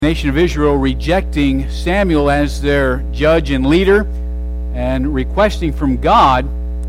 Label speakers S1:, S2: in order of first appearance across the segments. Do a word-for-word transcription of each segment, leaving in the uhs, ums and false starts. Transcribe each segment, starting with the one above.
S1: nation of Israel rejecting Samuel as their judge and leader and requesting from God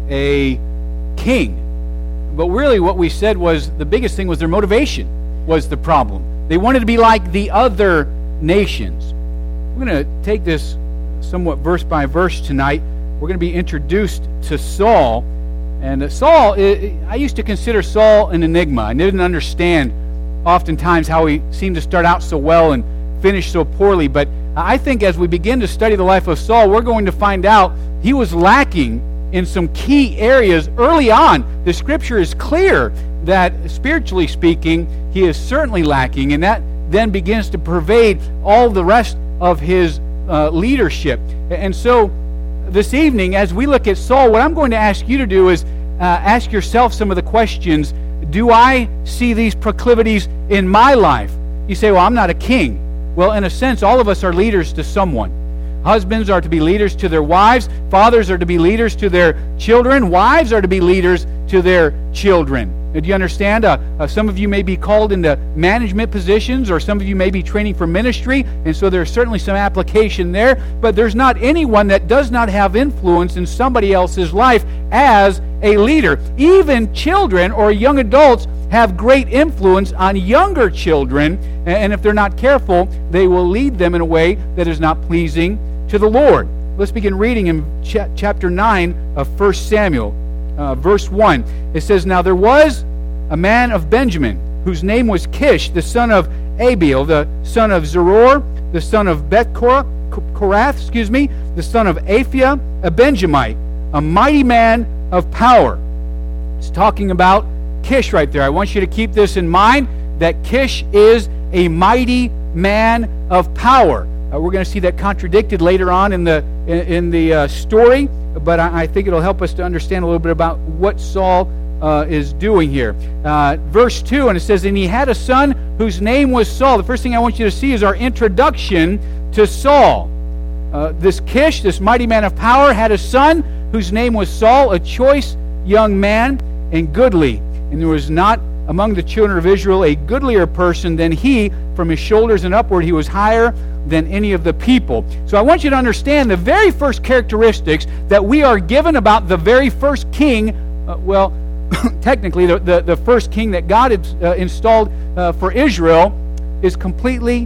S1: a king. But really what we said was the biggest thing was their motivation was the problem. They wanted to be like the other nations. We're going to take this somewhat verse by verse tonight. We're going to be introduced to Saul. And Saul, I used to consider Saul an enigma. I didn't understand oftentimes how he seemed to start out so well and finish so poorly. But I think as we begin to study the life of Saul, we're going to find out he was lacking in some key areas early on. The scripture is clear that spiritually speaking, he is certainly lacking, and that then begins to pervade all the rest of his uh, leadership. And so this evening, as we look at Saul, what I'm going to ask you to do is uh, ask yourself some of the questions. Do I see these proclivities in my life? You say, well, I'm not a king. Well, in a sense, all of us are leaders to someone. Husbands are to be leaders to their wives. Fathers are to be leaders to their children. Wives are to be leaders to their children. Do you understand? Uh, uh, some of you may be called into management positions, or some of you may be training for ministry, and so there's certainly some application there. But there's not anyone that does not have influence in somebody else's life as a leader. Even children or young adults have great influence on younger children, and if they're not careful, they will lead them in a way that is not pleasing to the Lord. Let's begin reading in ch- chapter nine of First Samuel, uh, verse one. It says, "Now there was a man of Benjamin, whose name was Kish, the son of Abiel, the son of Zeror, the son of Beth-Korath, Korath, excuse me, the son of Aphiah, a Benjamite, a mighty man of power." It's talking about Kish right there. I want you to keep this in mind, that Kish is a mighty man of power. Uh, we're going to see that contradicted later on in the in, in the uh, story, but I, I think it'll help us to understand a little bit about what Saul uh, is doing here. Uh, verse two, and it says, "And he had a son whose name was Saul." The first thing I want you to see is our introduction to Saul. Uh, this Kish, this mighty man of power, had a son whose name was Saul, a choice young man and goodly. And there was not among the children of Israel a goodlier person than he. From his shoulders and upward he was higher than any of the people. So I want you to understand the very first characteristics that we are given about the very first king, uh, well, technically the, the, the first king that God had uh, installed uh, for Israel, is completely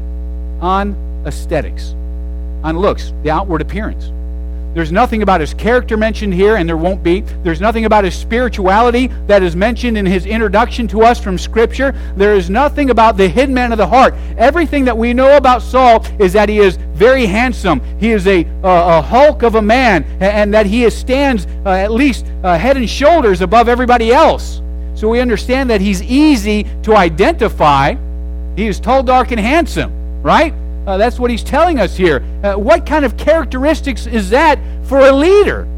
S1: on aesthetics, on looks, the outward appearance. There's nothing about his character mentioned here, and there won't be. There's nothing about his spirituality that is mentioned in his introduction to us from Scripture. There is nothing about the hidden man of the heart. Everything that we know about Saul is that he is very handsome. He is a, uh, a hulk of a man, and that he stands uh, at least uh, head and shoulders above everybody else. So we understand that he's easy to identify. He is tall, dark, and handsome, right? Uh, that's what he's telling us here. Uh, what kind of characteristics is that for a leader?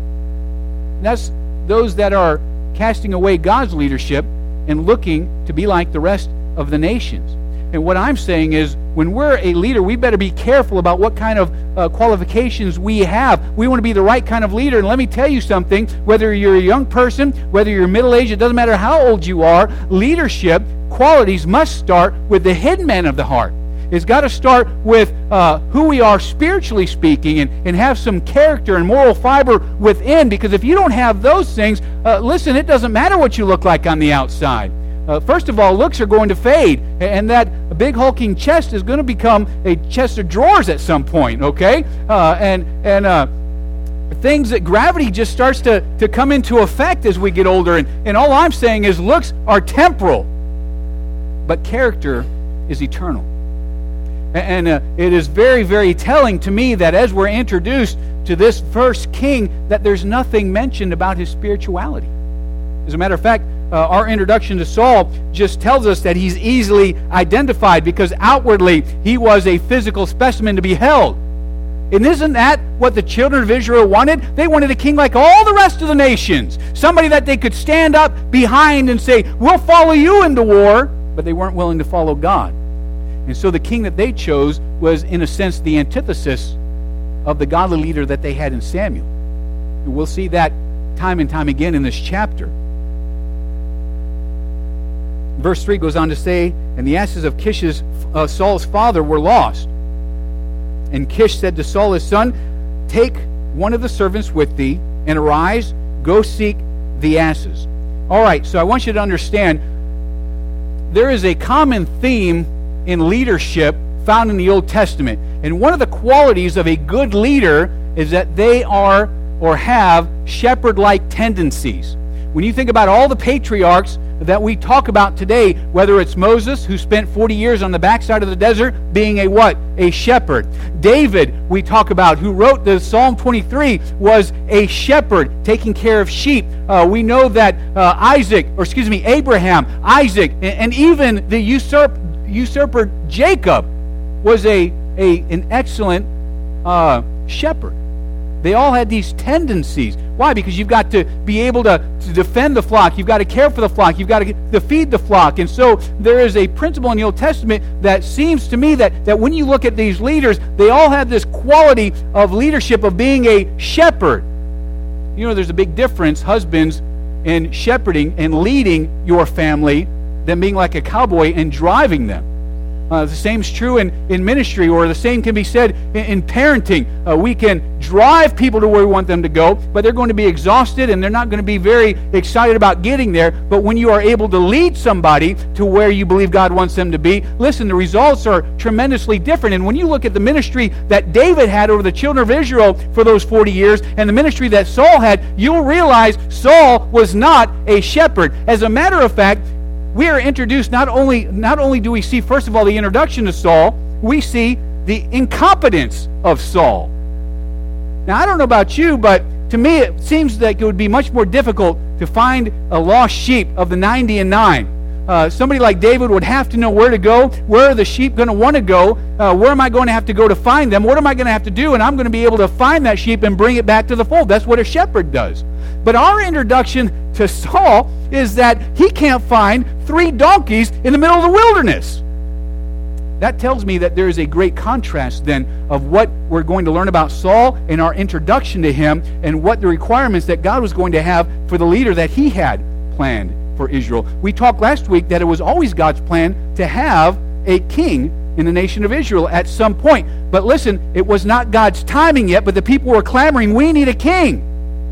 S1: That's those that are casting away God's leadership and looking to be like the rest of the nations. And what I'm saying is, when we're a leader, we better be careful about what kind of uh, qualifications we have. We want to be the right kind of leader. And let me tell you something, whether you're a young person, whether you're middle-aged, it doesn't matter how old you are, leadership qualities must start with the hidden man of the heart. It's got to start with uh, who we are spiritually speaking, and, and have some character and moral fiber within, because if you don't have those things, uh, listen, it doesn't matter what you look like on the outside. Uh, first of all, looks are going to fade, and that big hulking chest is going to become a chest of drawers at some point, okay? Uh, and and uh, things that gravity just starts to, to come into effect as we get older, and, and all I'm saying is looks are temporal, but character is eternal. And uh, it is very, very telling to me that as we're introduced to this first king, that there's nothing mentioned about his spirituality. As a matter of fact, uh, our introduction to Saul just tells us that he's easily identified, because outwardly he was a physical specimen to be held. And isn't that what the children of Israel wanted? They wanted a king like all the rest of the nations. Somebody that they could stand up behind and say, we'll follow you into war. But they weren't willing to follow God. And so the king that they chose was, in a sense, the antithesis of the godly leader that they had in Samuel. And we'll see that time and time again in this chapter. Verse three goes on to say, "And the asses of Kish's, uh, Saul's father, were lost. And Kish said to Saul his son, take one of the servants with thee, and arise, go seek the asses. All right, so I want you to understand, there is a common theme in leadership found in the Old Testament. And one of the qualities of a good leader is that they are or have shepherd-like tendencies. When you think about all the patriarchs that we talk about today, whether it's Moses, who spent forty years on the backside of the desert being a what? A shepherd. David, we talk about, who wrote the Psalm twenty-three, was a shepherd taking care of sheep. Uh, we know that uh, Isaac, or excuse me, Abraham, Isaac, and, and even the usurp, usurper Jacob was a, a an excellent uh, shepherd. They all had these tendencies. Why? Because you've got to be able to, to defend the flock. You've got to care for the flock. You've got to, to feed the flock. And so there is a principle in the Old Testament that seems to me that, that when you look at these leaders, they all have this quality of leadership, of being a shepherd. You know, there's a big difference, husbands, in shepherding and leading your family than being like a cowboy and driving them. Uh, the same is true in, in ministry, or the same can be said in, in parenting. Uh, we can drive people to where we want them to go, but they're going to be exhausted and they're not going to be very excited about getting there. But when you are able to lead somebody to where you believe God wants them to be, listen, the results are tremendously different. And when you look at the ministry that David had over the children of Israel for those forty years and the ministry that Saul had, you'll realize Saul was not a shepherd. As a matter of fact, we are introduced, not only not only do we see, first of all, the introduction to Saul, we see the incompetence of Saul. Now, I don't know about you, but to me it seems like it would be much more difficult to find a lost sheep of the ninety and nine. Uh, somebody like David would have to know where to go. Where are the sheep going to want to go? Uh, where am I going to have to go to find them? What am I going to have to do? And I'm going to be able to find that sheep and bring it back to the fold. That's what a shepherd does. But our introduction to Saul is that he can't find three donkeys in the middle of the wilderness. That tells me that there is a great contrast then of what we're going to learn about Saul in our introduction to him, and what the requirements that God was going to have for the leader that he had planned for Israel. We talked last week that it was always God's plan to have a king in the nation of Israel at some point. But listen, it was not God's timing yet, but the people were clamoring, we need a king.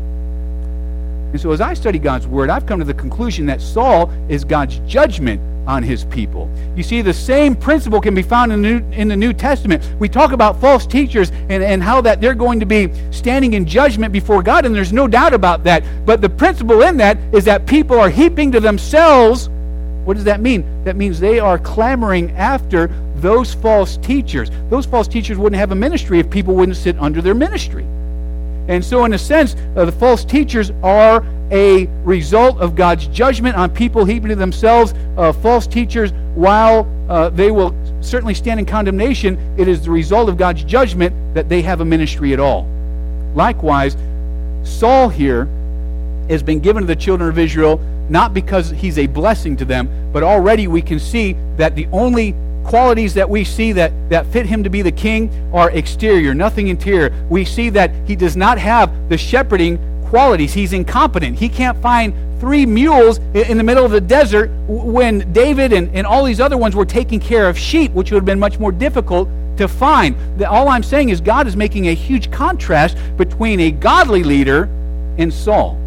S1: And so as I study God's Word, I've come to the conclusion that Saul is God's judgment on his people. You see, the same principle can be found in the New, in the New Testament. We talk about false teachers and, and how that they're going to be standing in judgment before God, and there's no doubt about that. But the principle in that is that people are heaping to themselves. What does that mean? That means they are clamoring after those false teachers. Those false teachers wouldn't have a ministry if people wouldn't sit under their ministry. And so in a sense, uh, the false teachers are a result of God's judgment on people heaping to themselves uh, false teachers. While uh, they will certainly stand in condemnation, it is the result of God's judgment that they have a ministry at all. Likewise, Saul here has been given to the children of Israel not because he's a blessing to them, but already we can see that the only qualities that we see that, that fit him to be the king are exterior, nothing interior. We see that he does not have the shepherding qualities. He's incompetent. He can't find three mules in the middle of the desert when David and, and all these other ones were taking care of sheep, which would have been much more difficult to find. All I'm saying is God is making a huge contrast between a godly leader and Saul.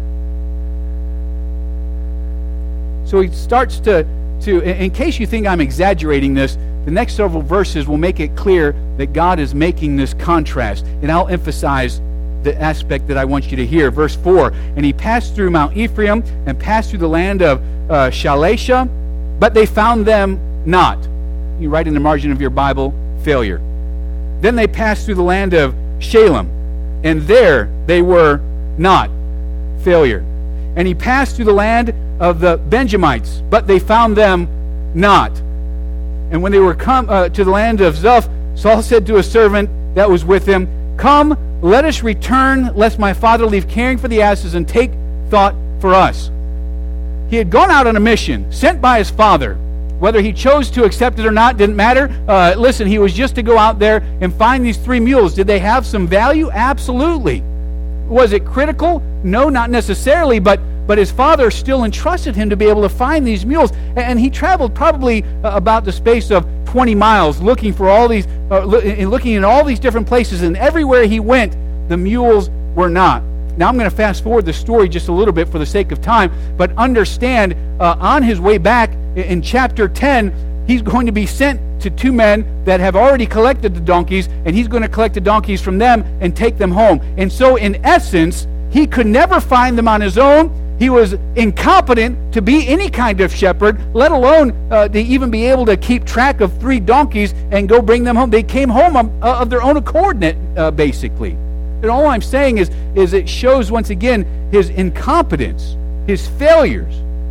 S1: So he starts to To, in case you think I'm exaggerating this, the next several verses will make it clear that God is making this contrast. And I'll emphasize the aspect that I want you to hear. Verse four, and he passed through Mount Ephraim and passed through the land of uh, Shalisha, but they found them not. You write in the margin of your Bible, failure. Then they passed through the land of Shalem, and there they were not. Failure. And he passed through the land of the Benjamites, but they found them not. And when they were come uh, to the land of Zuph, Saul said to a servant that was with him, come, let us return, lest my father leave caring for the asses and take thought for us. He had gone out on a mission, sent by his father. Whether he chose to accept it or not didn't matter. Uh, listen, he was just to go out there and find these three mules. Did they have some value? Absolutely. Was it critical? No, not necessarily, but But his father still entrusted him to be able to find these mules. And he traveled probably about the space of twenty miles looking for all these, uh, looking in all these different places, and everywhere he went, the mules were not. Now I'm going to fast forward the story just a little bit for the sake of time, but understand, uh, on his way back in chapter ten, he's going to be sent to two men that have already collected the donkeys, and he's going to collect the donkeys from them and take them home. And so in essence, he could never find them on his own. He was incompetent to be any kind of shepherd, let alone uh, to even be able to keep track of three donkeys and go bring them home. They came home of, uh, of their own accord, uh, basically. And all I'm saying is, is it shows once again his incompetence, his failures.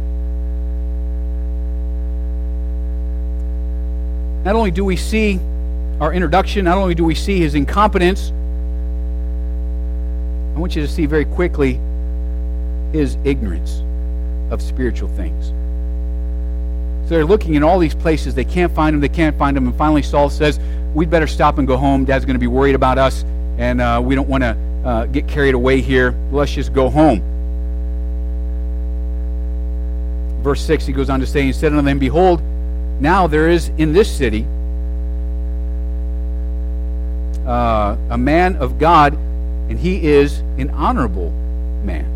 S1: Not only do we see our introduction, not only do we see his incompetence, I want you to see very quickly his ignorance of spiritual things. So they're looking in all these places. They can't find him. They can't find him. And finally Saul says, we'd better stop and go home. Dad's going to be worried about us, and uh, we don't want to uh, get carried away here. Let's just go home. Verse six, he goes on to say, he said unto them, behold, now there is in this city uh, a man of God, and he is an honorable man.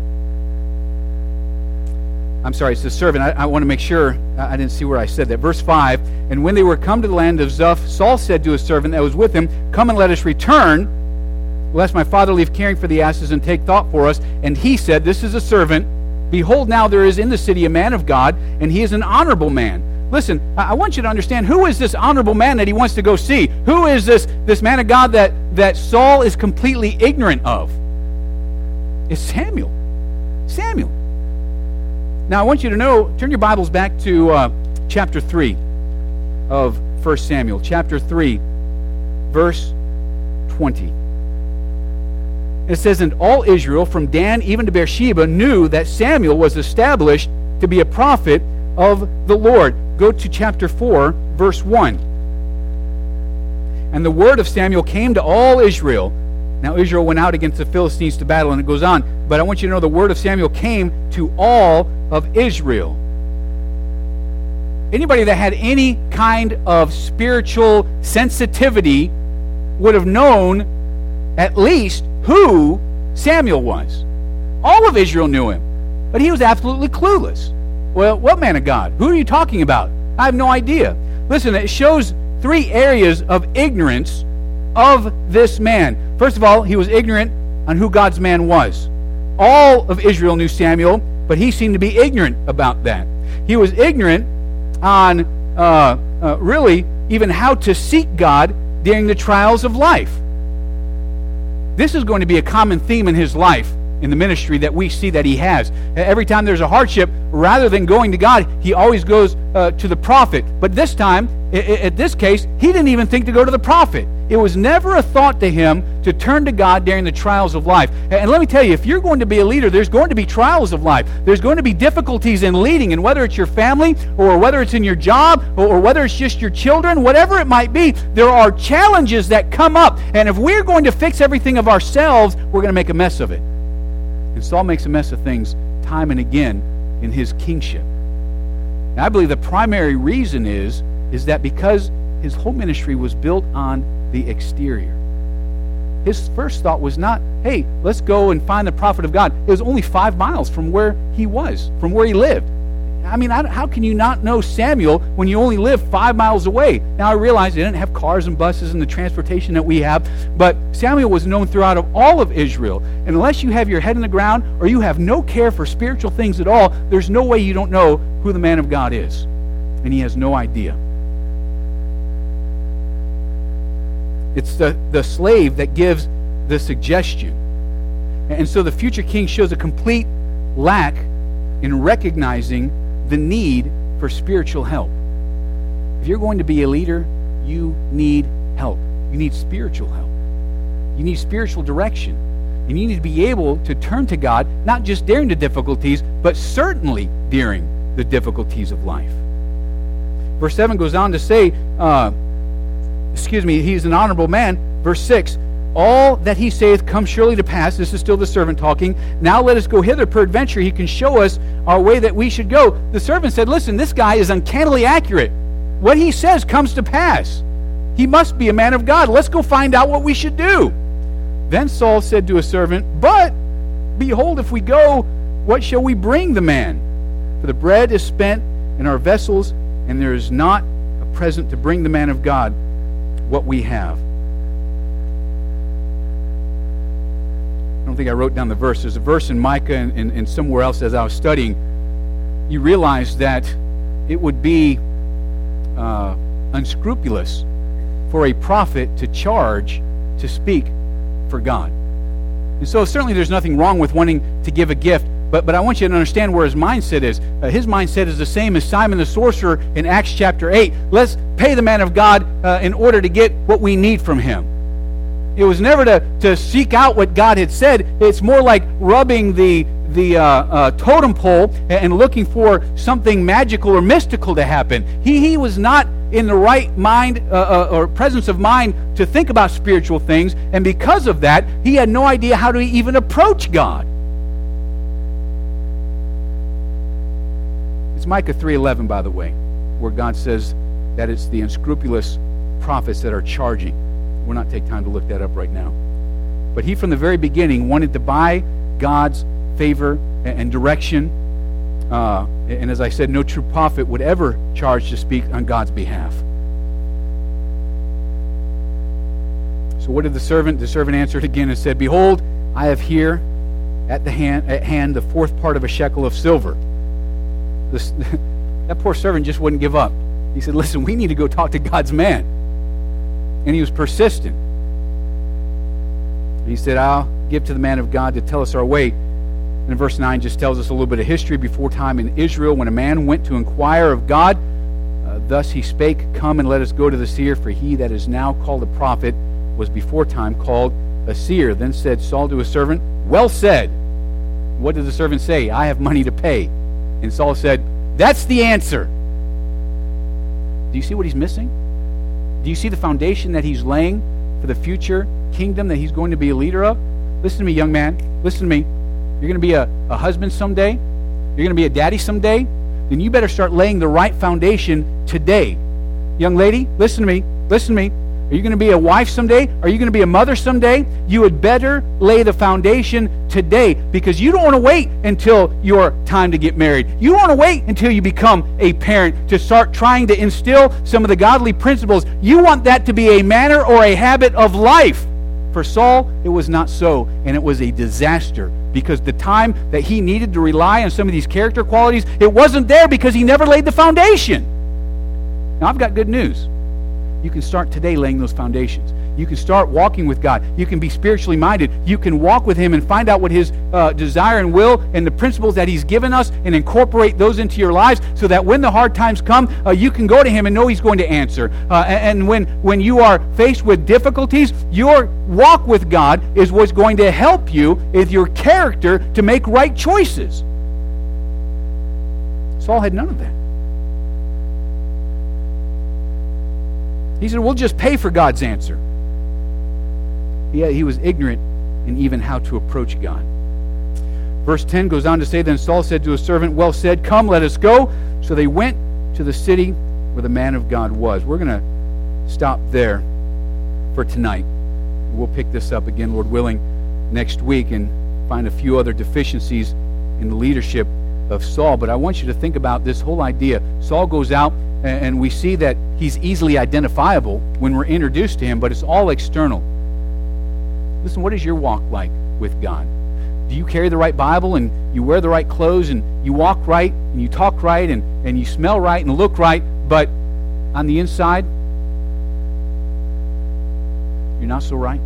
S1: I'm sorry, it's the servant. I, I want to make sure I didn't see where I said that. Verse five, and when they were come to the land of Zuph, Saul said to his servant that was with him, come and let us return, lest my father leave caring for the asses and take thought for us. And he said, this is a servant, behold, now there is in the city a man of God, and he is an honorable man. Listen, I want you to understand, who is this honorable man that he wants to go see? Who is this, this man of God that, that Saul is completely ignorant of? It's Samuel. Samuel. Now, I want you to know, turn your Bibles back to uh, chapter three of First Samuel. Chapter three, verse twenty. It says, and all Israel, from Dan even to Beersheba, knew that Samuel was established to be a prophet of the Lord. Go to chapter four, verse one. And the word of Samuel came to all Israel. Now Israel went out against the Philistines to battle, and it goes on. But I want you to know the word of Samuel came to all of Israel. Anybody that had any kind of spiritual sensitivity would have known at least who Samuel was. All of Israel knew him, but he was absolutely clueless. Well, what man of God? Who are you talking about? I have no idea. Listen, it shows three areas of ignorance of this man. First of all, he was ignorant on who God's man was. All of Israel knew Samuel, but he seemed to be ignorant about that. He was ignorant on uh, uh, really even how to seek God during the trials of life. This is going to be a common theme in his life, in the ministry that we see that he has. Every time there's a hardship, rather than going to God, he always goes uh, to the prophet. But this time, at this case, he didn't even think to go to the prophet. It was never a thought to him to turn to God during the trials of life. And let me tell you, if you're going to be a leader, there's going to be trials of life. There's going to be difficulties in leading, and whether it's your family, or whether it's in your job, or, or whether it's just your children, whatever it might be, there are challenges that come up. And if we're going to fix everything of ourselves, we're going to make a mess of it. And Saul makes a mess of things time and again in his kingship. And I believe the primary reason is, is that because his whole ministry was built on the exterior. His first thought was not, hey, let's go and find the prophet of God. It was only five miles from where he was, from where he lived. I mean, how can you not know Samuel when you only live five miles away? Now, I realize they didn't have cars and buses and the transportation that we have, but Samuel was known throughout of all of Israel. And unless you have your head in the ground or you have no care for spiritual things at all, there's no way you don't know who the man of God is. And he has no idea. It's the, the slave that gives the suggestion. And so the future king shows a complete lack in recognizing the need for spiritual help. If you're going to be a leader, you need help. You need spiritual help. You need spiritual direction. And you need to be able to turn to God, not just during the difficulties, but certainly during the difficulties of life. Verse seven goes on to say, uh, excuse me, he's an honorable man. Verse six, all that he saith come surely to pass. This is still the servant talking. Now let us go hither, peradventure he can show us our way that we should go. The servant said, listen, this guy is uncannily accurate. what he says comes to pass. He must be a man of God. Let's go find out what we should do. Then Saul said to his servant, But, behold, if we go, what shall we bring the man? For the bread is spent in our vessels, and there is not a present to bring the man of God what we have. I don't think I wrote down the verse. There's a verse in Micah and, and, and somewhere else as I was studying. You realize that it would be uh, unscrupulous for a prophet to charge to speak for God. And so certainly there's nothing wrong with wanting to give a gift, but, but I want you to understand where his mindset is. Uh, his mindset is the same as Simon the sorcerer in Acts chapter eight. Let's pay the man of God uh, in order to get what we need from him. It was never to, to seek out what God had said. It's more like rubbing the, the uh, uh, totem pole and looking for something magical or mystical to happen. He, he was not in the right mind uh, uh, or presence of mind to think about spiritual things, and because of that, he had no idea how to even approach God. It's Micah three eleven, by the way, where God says that it's the unscrupulous prophets that are charging. We'll not take time to look that up right now. But he, from the very beginning, wanted to buy God's favor and direction. Uh, and as I said, no true prophet would ever charge to speak on God's behalf. So what did the servant? The servant answered again and said, Behold, I have here at the hand, at hand the fourth part of a shekel of silver. This, that poor servant just wouldn't give up. He said, Listen, we need to go talk to God's man. And he was persistent. He said, I'll give to the man of God to tell us our way. And verse nine just tells us a little bit of history. Before time in Israel, when a man went to inquire of God, uh, thus he spake, Come and let us go to the seer, for he that is now called a prophet was before time called a seer. Then said Saul to his servant, Well said. What did the servant say? I have money to pay. And Saul said, That's the answer. Do you see what he's missing? Do you see the foundation that he's laying for the future kingdom that he's going to be a leader of? Listen to me, young man. Listen to me. You're going to be a, a husband someday. You're going to be a daddy someday. Then you better start laying the right foundation today. Young lady, listen to me. Listen to me. Are you going to be a wife someday? Are you going to be a mother someday? You had better lay the foundation today, because you don't want to wait until your time to get married. You don't want to wait until you become a parent to start trying to instill some of the godly principles. You want that to be a manner or a habit of life. For Saul, it was not so, and it was a disaster, because the time that he needed to rely on some of these character qualities, it wasn't there because he never laid the foundation. Now, I've got good news. You can start today laying those foundations. You can start walking with God. You can be spiritually minded. You can walk with Him and find out what His uh, desire and will and the principles that He's given us, and incorporate those into your lives, so that when the hard times come, uh, you can go to Him and know He's going to answer. Uh, and when, when you are faced with difficulties, your walk with God is what's going to help you with your character to make right choices. Saul had none of that. He said, we'll just pay for God's answer. Yeah, he was ignorant in even how to approach God. Verse ten goes on to say, Then Saul said to his servant, Well said, come, let us go. So they went to the city where the man of God was. We're going to stop there for tonight. We'll pick this up again, Lord willing, next week, and find a few other deficiencies in the leadership of Saul. But I want you to think about this whole idea. Saul goes out, and we see that he's easily identifiable when we're introduced to him, but it's all external. Listen, what is your walk like with God? Do you carry the right Bible, and you wear the right clothes, and you walk right, and you talk right, and, and you smell right, and look right, but on the inside, you're not so right?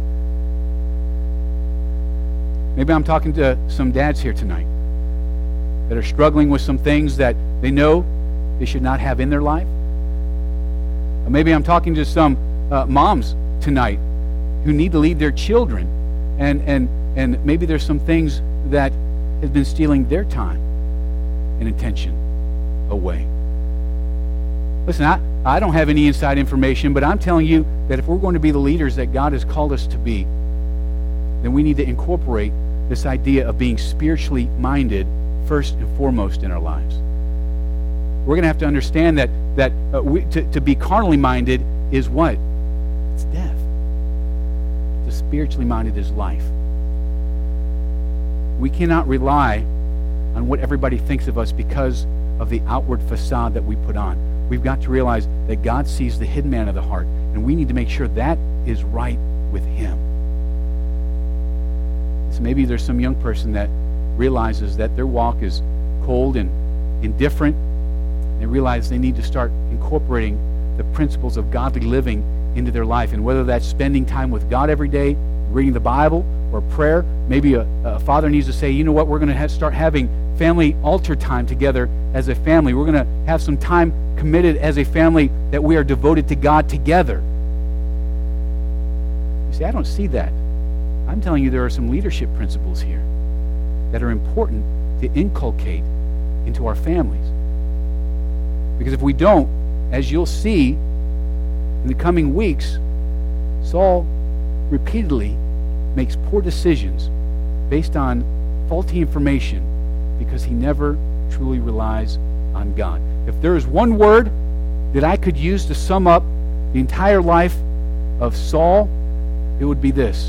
S1: Maybe I'm talking to some dads here tonight that are struggling with some things that they know they should not have in their life. Or maybe I'm talking to some uh, moms tonight who need to lead their children, and, and, and maybe there's some things that have been stealing their time and attention away. Listen, I, I don't have any inside information, but I'm telling you that if we're going to be the leaders that God has called us to be, then we need to incorporate this idea of being spiritually minded first and foremost in our lives. We're going to have to understand that that uh, we, to, to be carnally minded is what? It's death. To spiritually minded is life. We cannot rely on what everybody thinks of us because of the outward facade that we put on. We've got to realize that God sees the hidden man of the heart, and we need to make sure that is right with Him. So maybe there's some young person that realizes that their walk is cold and indifferent. They realize they need to start incorporating the principles of godly living into their life, and whether that's spending time with God every day, reading the Bible, or prayer. Maybe a, a father needs to say, you know what, we're going to have, start having family altar time together as a family. We're going to have some time committed as a family that we are devoted to God together. You say, I don't see that. I'm telling you there are some leadership principles here that are important to inculcate into our families. Because if we don't, as you'll see in the coming weeks, Saul repeatedly makes poor decisions based on faulty information because he never truly relies on God. If there is one word that I could use to sum up the entire life of Saul, it would be this.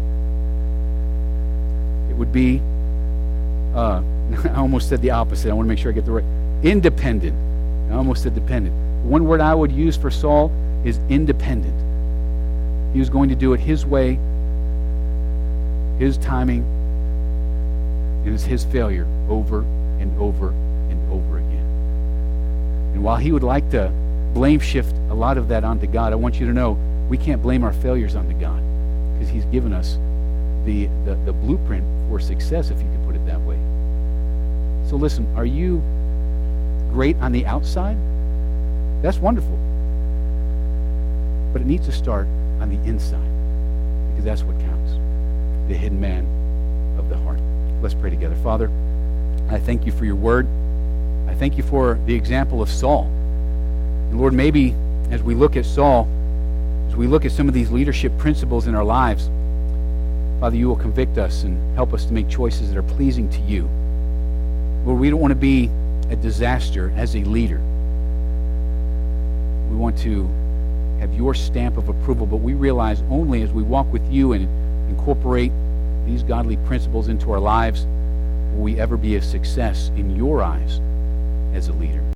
S1: It would be, uh, I almost said the opposite. I want to make sure I get the right. Independent. I almost said dependent. One word I would use for Saul is independent. He was going to do it his way, his timing, and it's his failure over and over and over again. And while he would like to blame shift a lot of that onto God, I want you to know we can't blame our failures onto God because He's given us the, the, the blueprint for success, if you could put it that way. So listen, are you great on the outside? That's wonderful. But it needs to start on the inside because that's what counts. The hidden man of the heart. Let's pray together. Father, I thank you for your word. I thank you for the example of Saul. And Lord, maybe as we look at Saul, as we look at some of these leadership principles in our lives, Father, you will convict us and help us to make choices that are pleasing to you. Lord, we don't want to be a disaster as a leader. We want to have your stamp of approval, but we realize only as we walk with you and incorporate these godly principles into our lives will we ever be a success in your eyes as a leader.